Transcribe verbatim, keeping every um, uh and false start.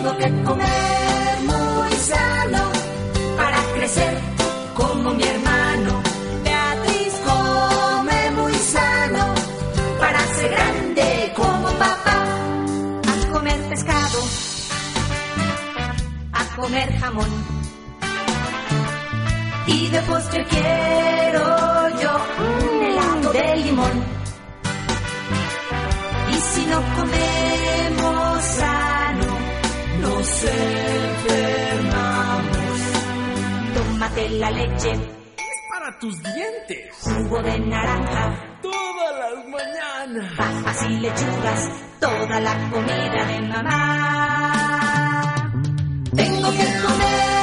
Tengo que comer muy sano para crecer como mi hermano. Beatriz come muy sano para ser grande como papá. A comer pescado, a comer jamón, y de postre quiero yo un helado de limón. Y si no comemos sano, nos enfermamos. Tómate la leche, es para tus dientes. Jugo de naranja, todas las mañanas. Papas y lechugas, toda la comida de mamá. Tengo que comer